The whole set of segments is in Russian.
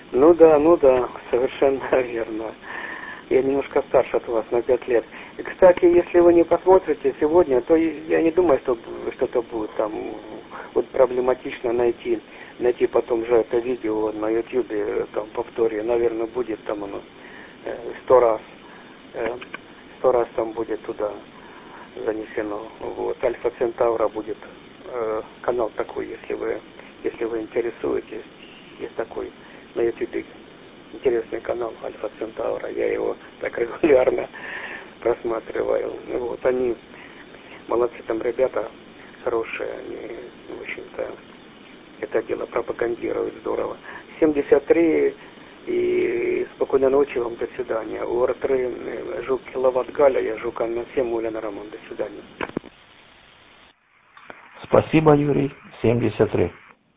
Ну да, совершенно верно. Я немножко старше от вас на 5 лет. И, кстати, если вы не посмотрите сегодня, то я не думаю, что что-то будет там вот проблематично найти потом же это видео на YouTube, там повторе, наверное, будет там оно 100 раз. 100 раз там будет туда занесено. Вот. Альфа Центавра будет канал такой, если вы интересуетесь, есть такой на YouTube интересный канал Альфа Центавра. Я его так регулярно просматриваю. Вот они молодцы, там ребята хорошие, они, в общем-то, это дело пропагандируют здорово. 73 и спокойной ночи вам, до свидания. УР-3 Жук Киловатт Галя, я Жук Анна-7, Ульяна Роман, до свидания. Спасибо, Юрий. 73.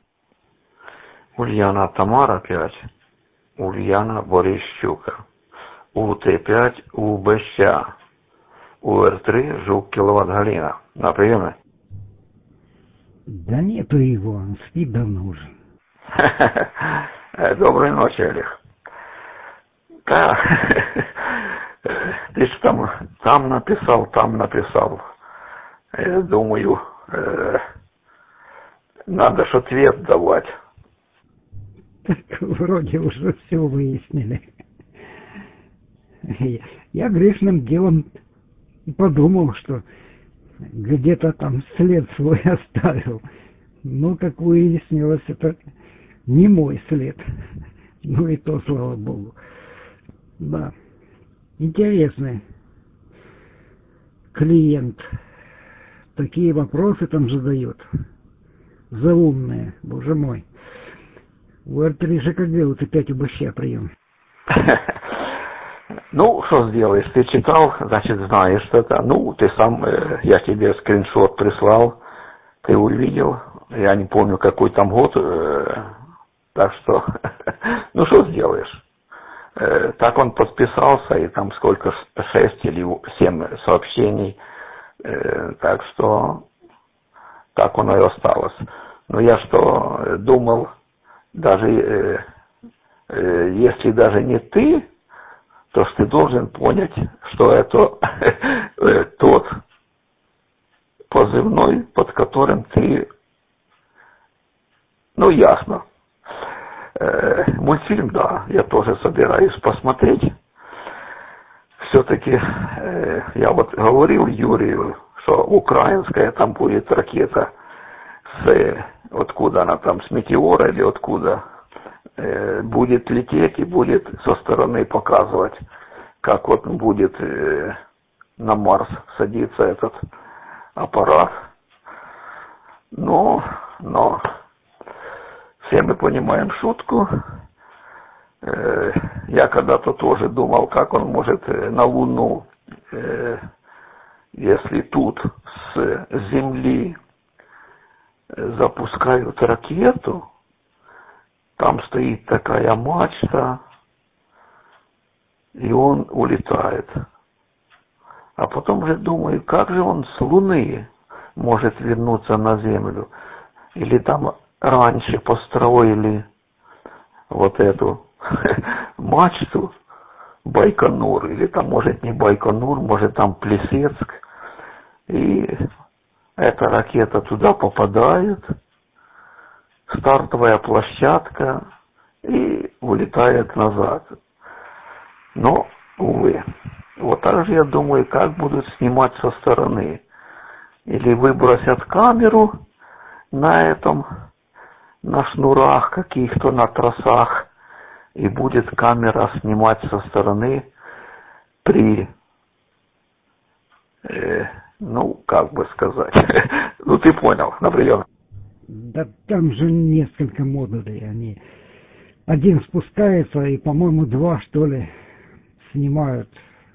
Ульяна Тамара 5. Ульяна Борищука. УТ5 УБЩа. УР3 Жук Киловатт Галина. На приеме? Да нету его, он спит давно уже. Доброй ночи, Олег. Да, ты же там написал. Я думаю, надо ж ответ давать. Так вроде уже все выяснили. Я грешным делом подумал, что где-то там след свой оставил. Но, как выяснилось, это не мой след. Ну и то, слава богу. Да. Интересный клиент. Такие вопросы там задает. Заумные, боже мой. У РТ же как делают опять УБЩ прием. Ну, что сделаешь? Ты читал, значит, знаешь это. Ну, ты сам, я тебе скриншот прислал, ты увидел. Я не помню, какой там год. Так что, ну, что сделаешь? Так он подписался, и там сколько, 6 или 7 сообщений. Так что, так оно и осталось. Но я что думал, даже если даже не ты, то что ты должен понять, что это тот позывной, под которым ты, ну, ясно. Мультфильм, да, я тоже собираюсь посмотреть. Все-таки я вот говорил Юрию, что украинская там будет ракета откуда она там, с метеора или откуда, будет лететь и будет со стороны показывать, как вот будет на Марс садиться этот аппарат. Но все мы понимаем шутку. Я когда-то тоже думал, как он может на Луну, если тут с Земли запускают ракету, там стоит такая мачта, и он улетает. А потом же думаю, как же он с Луны может вернуться на Землю? Или там раньше построили вот эту мачту Байконур, или там, может, не Байконур, может, там Плесецк, и эта ракета туда попадает, стартовая площадка, и улетает назад. Но, увы, вот так же я думаю, как будут снимать со стороны. Или выбросят камеру на шнурах каких-то, на тросах, и будет камера снимать со стороны при, ну, как бы сказать, ну, ты понял, например. Да там же несколько модулей, они один спускается и, по-моему, 2, что ли, снимают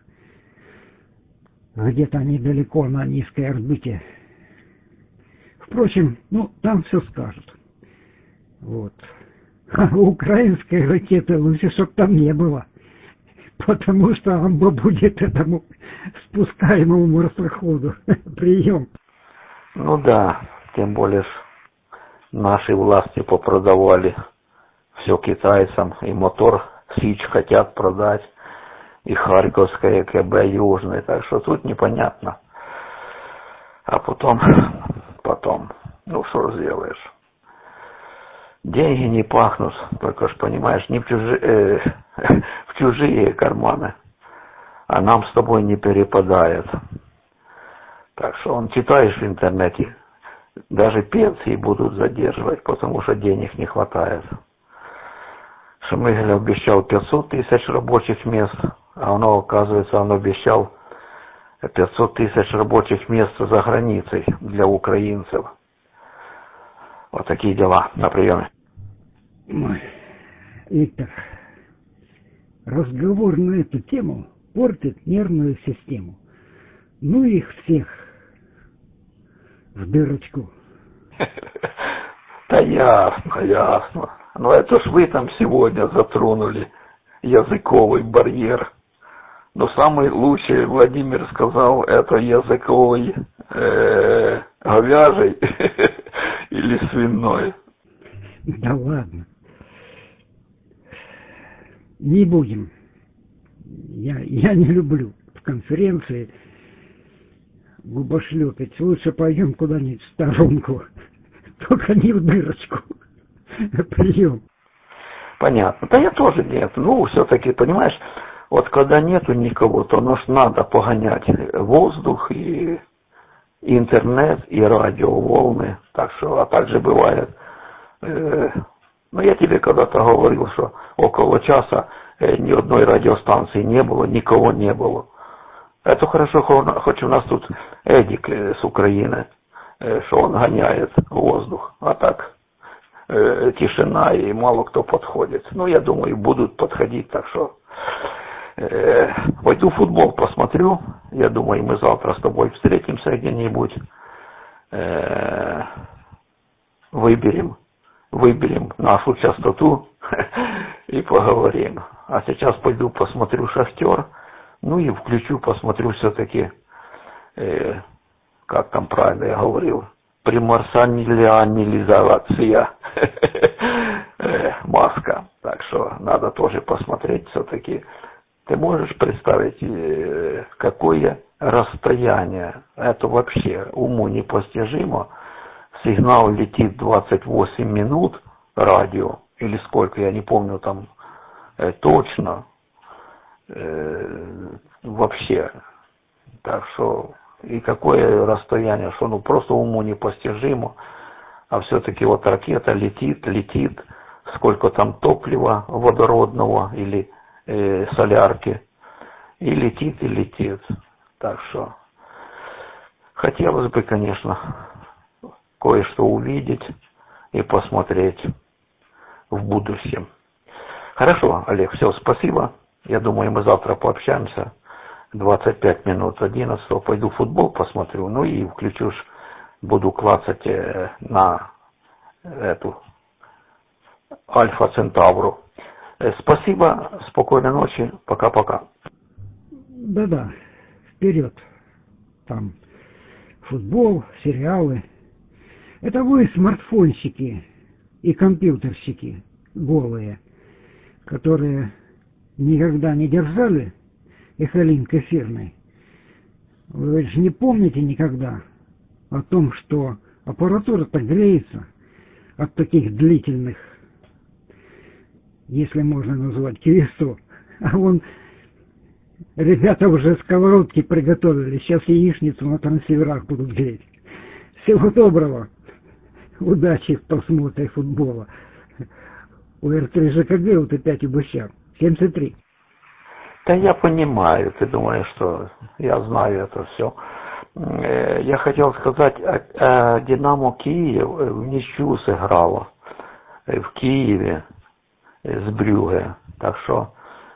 где-то недалеко на низкой орбите. Впрочем, ну, там все скажут. Вот. А украинской ракеты лучше, чтоб там не было. Потому что амба будет этому спускаемому марсоходу. Прием. Ну да, тем более наши власти попродавали все китайцам, и мотор Сич хотят продать, и Харьковское КБ Южный, так что тут непонятно. А потом, ну что сделаешь? Деньги не пахнут, только ж понимаешь, не в чужие карманы, а нам с тобой не перепадает. Так что он читаешь в интернете, даже пенсии будут задерживать, потому что денег не хватает. Шмыгаль обещал 500 тысяч рабочих мест, а оказывается, он обещал 500 тысяч рабочих мест за границей для украинцев. Вот такие дела. На приеме. Виктор, разговор на эту тему портит нервную систему. Ну их всех в дырочку. Да ясно. Но это ж вы там сегодня затронули языковый барьер. Но самый лучший, Владимир сказал, это языковый говяжий или свиной. Да ладно. Не будем. Я не люблю в конференции губошлепать. Лучше пойдем куда-нибудь в сторонку. Только не в дырочку. Прием. Понятно. Да я тоже нет. Ну, все-таки, понимаешь, вот когда нету никого, то надо погонять воздух и интернет, и радиоволны. Так что, а также бывает. Ну, я тебе когда-то говорил, что около часа ни одной радиостанции не было, никого не было. Это хорошо, хоть у нас тут Эдик с Украины, что он гоняет воздух. А так тишина и мало кто подходит. Ну, я думаю, будут подходить, так что пойду футбол посмотрю. Я думаю, мы завтра с тобой встретимся где-нибудь. Выберем нашу частоту и поговорим. А сейчас пойду посмотрю «Шахтер». Ну и включу, посмотрю все-таки, как там правильно я говорил, примарсанилизация Маска. Так что надо тоже посмотреть все-таки. Ты можешь представить, какое расстояние? Это вообще уму непостижимо. Сигнал летит 28 минут, радио, или сколько, я не помню там точно. Вообще. Так что, и какое расстояние, что ну просто уму непостижимо. А все-таки вот ракета летит, сколько там топлива водородного или солярки, и летит. Так что, хотелось бы, конечно, кое-что увидеть и посмотреть в будущем. Хорошо, Олег, все, спасибо. Я думаю, мы завтра пообщаемся. 25 минут 11. Пойду футбол посмотрю. Ну и включу, буду клацать на эту Альфа Центавру. Спасибо, спокойной ночи. Пока-пока. Да-да, вперед. Там футбол, сериалы. Это вы, смартфонщики и компьютерщики голые, которые никогда не держали эхолинк эфирный. Вы же не помните никогда о том, что аппаратура-то греется от таких длительных, если можно назвать, квестов. А вон ребята уже сковородки приготовили. Сейчас яичницу на трансиверах будут греть. Всего доброго. Удачи в просмотре футбола. У РТ ЖКГ вот опять убыщак. 73. Да я понимаю, ты думаешь, что я знаю это все. Я хотел сказать, Динамо Киев в ничью сыграла в Киеве с Брюгге. Так что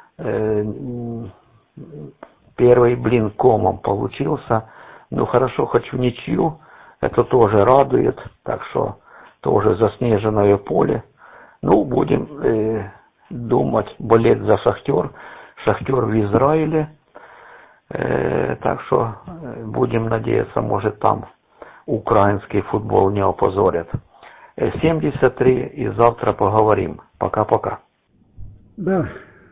первый блин комом получился. Ну хорошо, хоть в ничью, это тоже радует. Так что тоже заснеженное поле. Ну, будем думать, болеть за Шахтер. Шахтер в Израиле. Так что будем надеяться, может там украинский футбол не опозорят. 73 и завтра поговорим. Пока-пока. Да.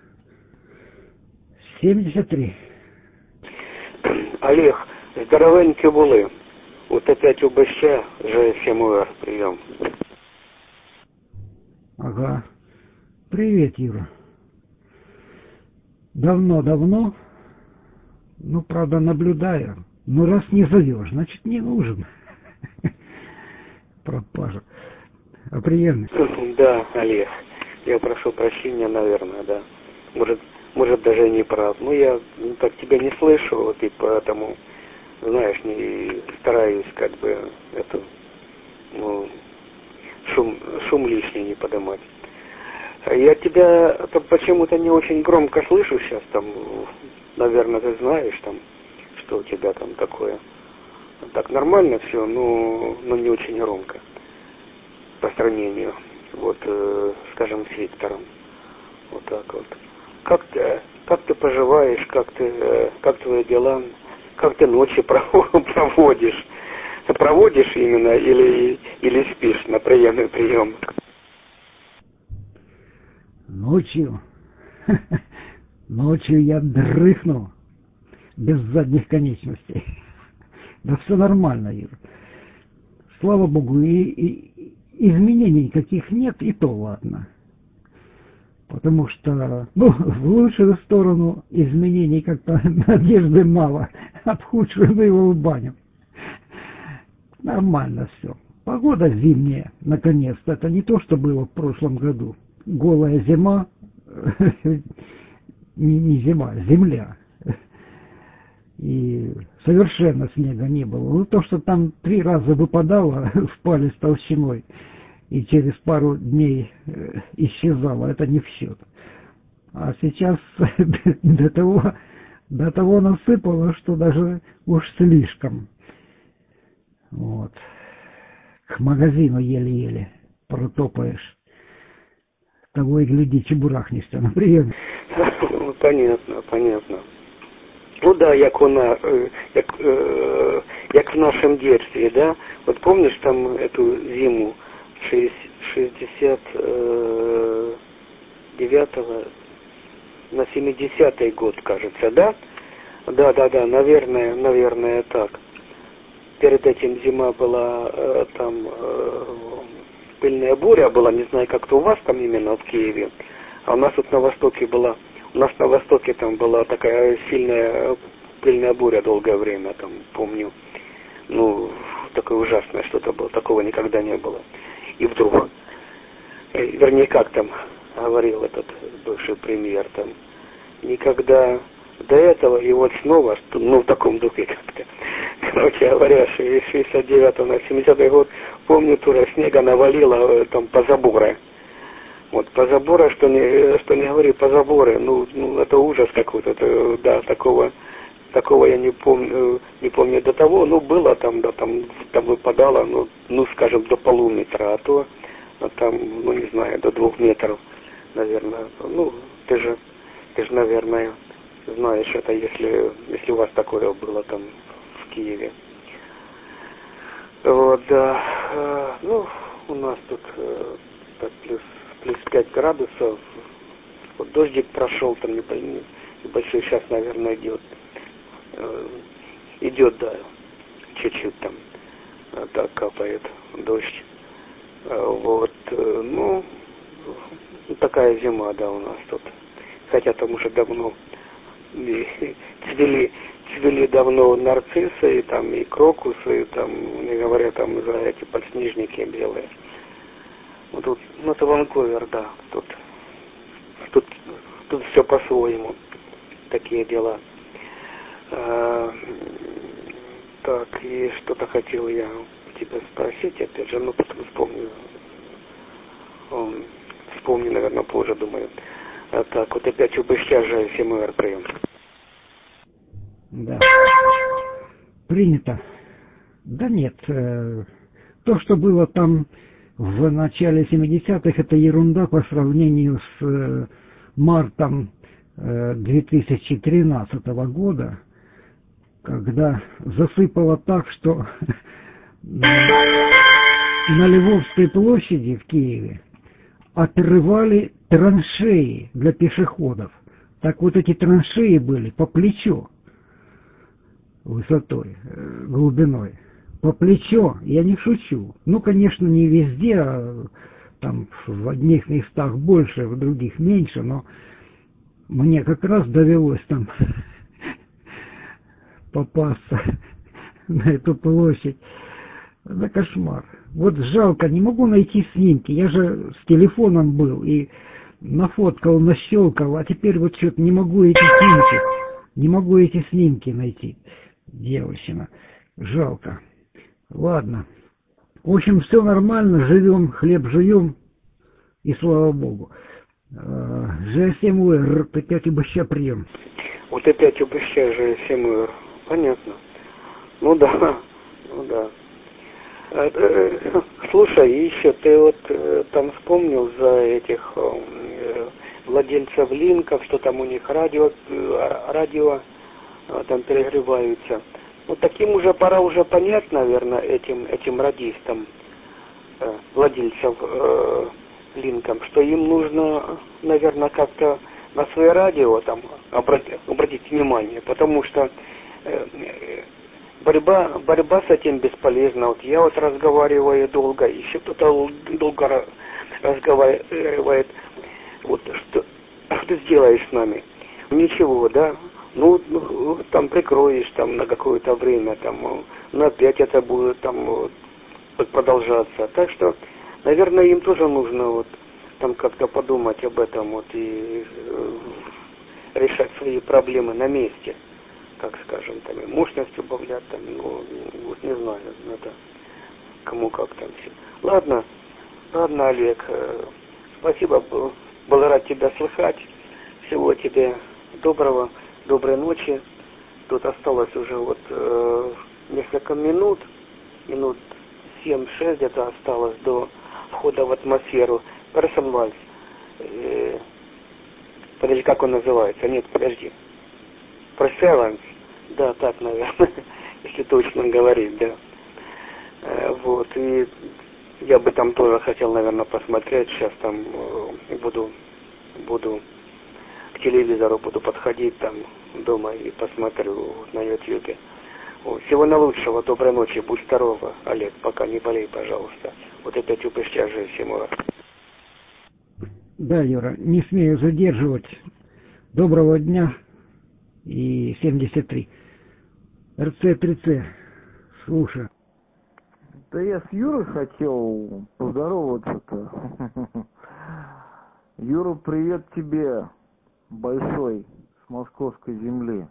73. Олег, здоровенькі були. От опять у Баща ЖСМР прием. Ага. Привет, Юра. Давно, ну, правда, наблюдаю. Ну, раз не зовешь, значит, не нужен. Пропажа. А приемный? Да, Олег, я прошу прощения, наверное, да. Может даже не прав. Ну, я так тебя не слышу, вот и поэтому, знаешь, не стараюсь как бы эту, ну, шум лишний не поднимать. Я тебя почему-то не очень громко слышу сейчас, там, наверное, ты знаешь, там, что у тебя там такое. Так нормально все, но не очень громко по сравнению, вот, скажем, с Виктором. Вот так вот. Как ты поживаешь, как твои дела, как ты ночи проводишь? Проводишь именно или спишь на приемный прием? Ночью я дрыхну без задних конечностей. Да все нормально, Юра. Слава Богу, и изменений никаких нет, и то ладно. Потому что, ну, в лучшую сторону изменений как-то надежды мало, а в худшую мы его в баню. Нормально все. Погода зимняя, наконец-то. Это не то, что было в прошлом году. Голая зима, не зима, земля. И совершенно снега не было. Ну, то, что там 3 раза выпадало в палец толщиной и через пару дней исчезало, это не в счет. А сейчас до того насыпало, что даже уж слишком. Вот. К магазину еле-еле протопаешь. Того и гляди, чебурахнешься на приеме. Понятно. Ну да, як в нашем детстве, да? Вот помнишь там эту зиму 69-го на 70-й год, кажется, да? Да, наверное, так. Перед этим зима была, там пыльная буря была, не знаю, как-то у вас там именно в Киеве, а у нас тут на востоке была. У нас на востоке там была такая сильная пыльная буря долгое время, там, помню. Ну, такое ужасное что-то было, такого никогда не было. И вдруг, вернее, как там говорил этот бывший премьер, там, никогда до этого, и вот снова, ну, в таком духе как-то. Короче говоря, 69 на 70-й год, помню, тура снега навалило там по забору. Вот, по забору, что не говори, по забору, ну, это ужас какой-то, да, такого я не помню до того, ну, было там, да, там выпадало, ну, скажем, до полуметра, а то, там, ну, не знаю, до 2 метров, наверное, ну, ты же, наверное, знаешь это, если у вас такое было там в Киеве. Вот, да, ну, у нас тут так, плюс 5 градусов, вот дождик прошел, там небольшой, сейчас, наверное, идет, да, чуть-чуть там, так капает дождь. Вот, ну, такая зима, да, у нас тут. Хотя там уже давно цвели давно нарциссы, и там и крокусы, и там, не говоря там за эти подснежники белые. Вот тут, ну, это Ванкувер, да, тут все по-своему, такие дела. Так, и что-то хотел я тебя спросить, опять же, ну, потом вспомню, наверное, позже, думаю. Так, вот опять у Быща же ФМР прием. Да. Принято. Да нет, то, что было там в начале 70-х, это ерунда по сравнению с мартом 2013 года, когда засыпало так, что на Львовской площади в Киеве отрывали траншеи для пешеходов. Так вот эти траншеи были по плечо высотой, глубиной. По плечо, я не шучу. Ну, конечно, не везде, а там в одних местах больше, в других меньше, но мне как раз довелось там попасться на эту площадь. Это кошмар. Вот жалко, не могу найти снимки. Я же с телефоном был и нафоткал, нащелкал, а теперь вот что-то не могу эти снимки найти. Дьявольщина. Жалко. Ладно. В общем, все нормально, живем, хлеб жуем, и слава Богу. ЖСМ ты опять обыща прием. Вот опять обыща ЖСМ. Понятно. Ну да. Слушай, еще ты вот там вспомнил за этих владельцев линков, что там у них радио там перегреваются. Ну таким уже пора уже понять, наверное, этим радистам, владельцев линком, что им нужно, наверное, как-то на свое радио там обратить внимание, потому что борьба с этим бесполезна. Вот я вот разговариваю долго, еще кто-то долго разговаривает. Вот что ты сделаешь с нами? Ничего, да? Ну, там прикроешь там на какое-то время, там, но опять это будет там продолжаться. Так что, наверное, им тоже нужно вот там как-то подумать об этом вот и решать свои проблемы на месте. Как скажем, там и мощность убавлять, там, ну, вот не знаю, это кому как там все. Ладно, Олег, спасибо, был рад тебя слыхать. Всего тебе доброго, доброй ночи. Тут осталось уже вот несколько минут 7-6 где-то осталось до входа в атмосферу. Person Vals. Подожди, как он называется? Нет, подожди. Perseverance. Да, так, наверное, если точно говорить, да. Вот, и я бы там тоже хотел, наверное, посмотреть. Сейчас там буду к телевизору буду подходить там дома и посмотрю на YouTube. Вот. Всего наилучшего, доброй ночи, будь здорова, Олег, пока не болей, пожалуйста. Вот опять упущаешь всему. Да, Юра, не смею задерживать. Доброго дня. И 73. РЦ-3Ц. Слушай. Да я с Юрой хотел поздороваться-то. Юра, привет тебе большой с московской земли.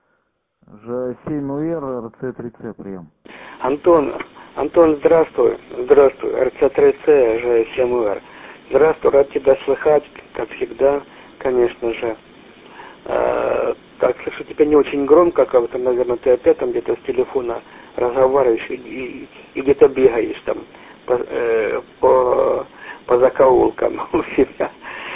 Ж7УР, РЦ-3Ц прием. Антон, здравствуй, РЦ-3Ц, Ж7УР. Здравствуй, рад тебя слыхать, как всегда, конечно же. Так, слышу тебя не очень громко, как-то, наверное, ты опять там где-то с телефона разговариваешь и где-то бегаешь там по закоулкам у себя.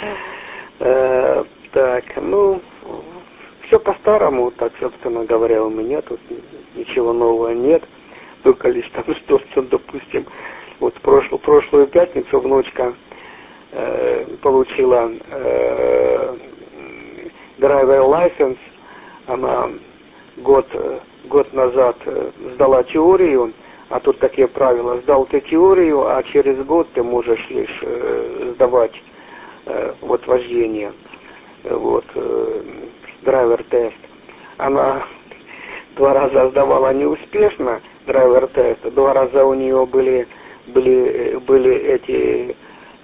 Так, ну, все по-старому, так, собственно говоря, у меня тут ничего нового нет. Только лишь там что-то, допустим, вот прошлую пятницу внучка получила driver license. Она год назад сдала теорию, а тут такие правила: сдал ты теорию, а через год ты можешь лишь сдавать вот вождение, вот драйвер-тест. Она 2 раза сдавала неуспешно драйвер-тест, 2 раза у нее были эти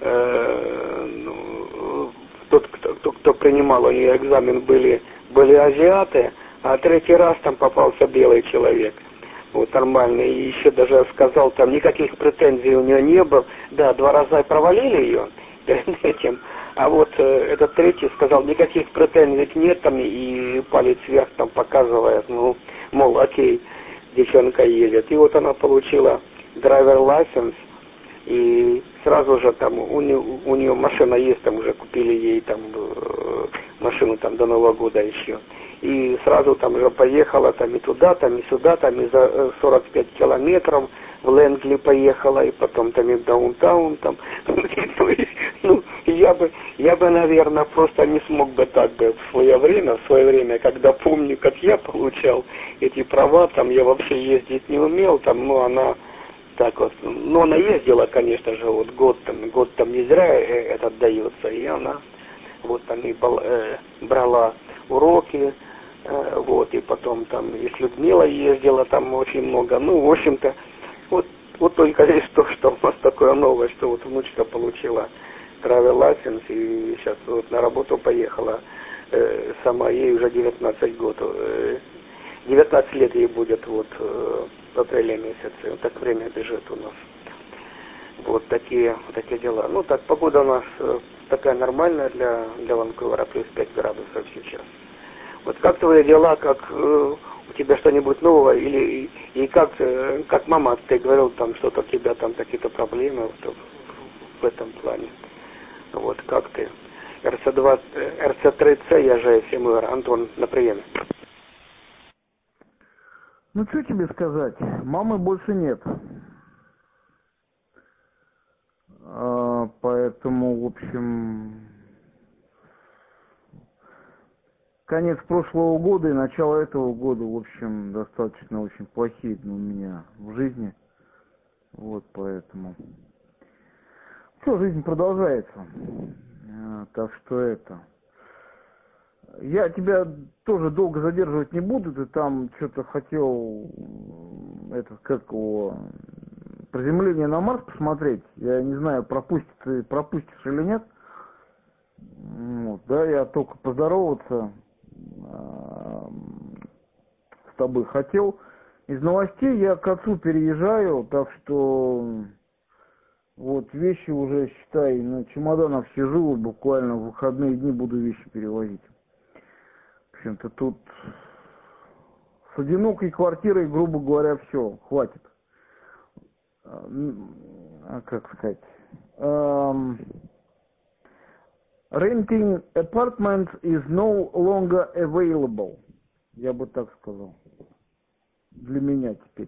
тот, кто принимал у нее экзамен, были азиаты, а 3-й раз там попался белый человек. Вот нормальный. И еще даже сказал, там никаких претензий у нее не было. Да, 2 раза провалили ее перед этим. А вот этот 3-й сказал, никаких претензий нет там, и палец вверх там показывает, ну, мол, окей, девчонка едет. И вот она получила драйвер license. И сразу же там у нее машина есть, там уже купили ей там машину там до Нового года еще. И сразу там уже поехала там и туда, там и сюда, там и за 45 километров в Лэнгли поехала, и потом там и в Даунтаун там. Ну, я бы, наверное, просто не смог бы так бы в свое время, когда помню, как я получал эти права, там я вообще ездить не умел, там, ну, она так вот, ну, она ездила, конечно же, вот год там не зря этот дается, и она вот там и брала уроки, вот, и потом там и с Людмилой ездила, там очень много, ну, в общем-то, вот только лишь то, что у нас такое новое, что вот внучка получила travel license и сейчас вот на работу поехала, сама, ей уже 19 год, 19 лет ей будет вот в апреле месяце, вот так время бежит у нас. Вот такие дела. Ну так, погода у нас такая нормальная для Ванкувера, плюс 5 градусов сейчас. Вот как твои дела, как у тебя что-нибудь нового, или и как мама, ты говорил, там что-то у тебя там какие-то проблемы в этом плане. Вот как ты? РЦ3С, я же ФМР, Антон на приеме. Ну, что тебе сказать? Мамы больше нет. Поэтому, в общем, конец прошлого года и начало этого года, в общем, достаточно очень плохие у меня в жизни. Вот, поэтому... Все, жизнь продолжается. Так что это... Я тебя тоже долго задерживать не буду, ты там что-то хотел, приземление на Марс посмотреть. Я не знаю, пропустишь или нет. Вот, да, я только поздороваться с тобой хотел. Из новостей я к отцу переезжаю, так что вот вещи уже, считай, на чемоданах сижу, буквально в выходные дни буду вещи перевозить. В общем-то, тут с одинокой квартирой, грубо говоря, все, хватит. Как сказать? Renting apartments is no longer available. Я бы так сказал. Для меня теперь.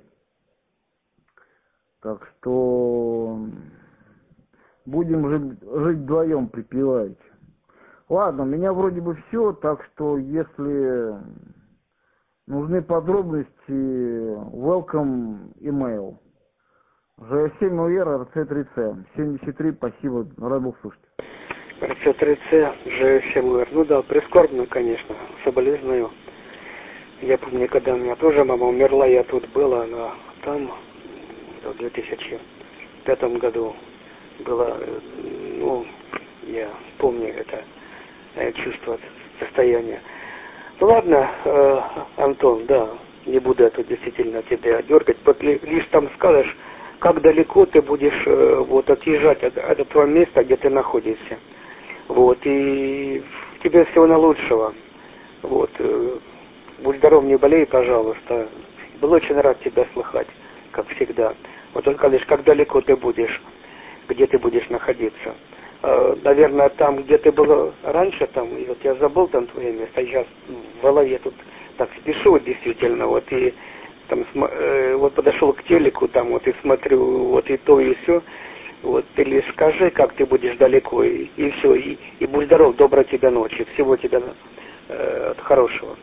Так что будем жить вдвоем припеваючи. Ладно, у меня вроде бы все, так что если нужны подробности, welcome email. ЖС7УР, РЦ3С, 73, спасибо, рад был слышать. РЦ3С, ЖС7УР, ну да, прискорбно, конечно, соболезную. Я помню, когда у меня тоже мама умерла, я тут был, она там, в 2005 году была, ну, я помню это чувство, состояние. Ну ладно, Антон, да, не буду это действительно тебя дергать, лишь там скажешь, как далеко ты будешь вот отъезжать от этого места, где ты находишься. Вот, и тебе всего наилучшего. Вот, будь здоров, не болей, пожалуйста. Был очень рад тебя слыхать, как всегда. Вот только лишь как далеко ты будешь, где ты будешь находиться. Наверное, там, где ты был раньше, там, и вот я забыл там твое место, сейчас в голове тут так спешу, действительно, вот и там, вот подошел к телеку, там, вот и смотрю, вот и то, и все, вот, ты лишь скажи, как ты будешь далеко, и все, и будь здоров, доброй тебе ночи, всего тебе хорошего.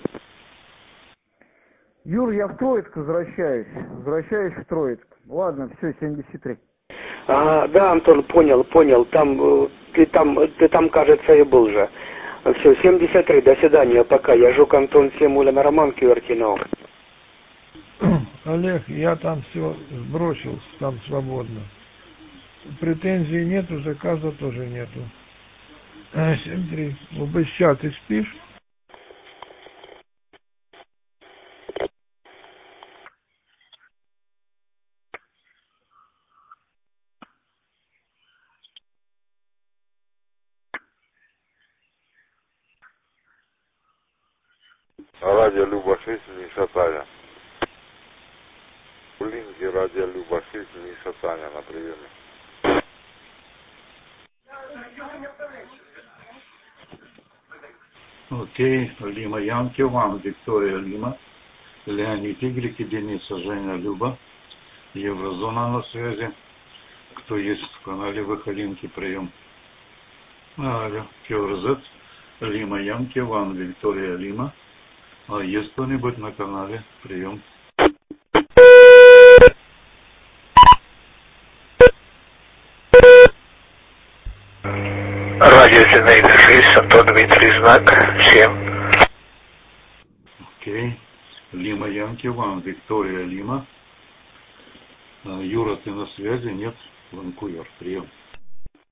Юр, я в Троицк возвращаюсь в Троицк. Ладно, все, 73. Да, Антон, понял. Там, ты там, кажется, и был же. Все, 73, до свидания, пока. Я Жук Антон Семуля на Роман Кювертинов. Олег, я там все сбросил, там свободно. Претензий нету, заказа тоже нету. 7-3. Сейчас ты спишь? Радио Люба-6, Миша Таня. В линке Радио Люба-6, Миша Таня на приеме. Окей, Лима Янки, Ван, Виктория Лима, Леонид Игорь, Дениса, Женя, Люба, Еврозона на связи. Кто есть в канале Выхолинки, прием. Алло, QRZ, Лима Янки, Ван Виктория Лима. Есть кто-нибудь на канале? Прием. Радио Зинаида 6, Антон Дмитрий, знак 7. Окей. Лима Янки, Ван Виктория Лима. Юра, ты на связи? Нет? Ванкувер. Прием.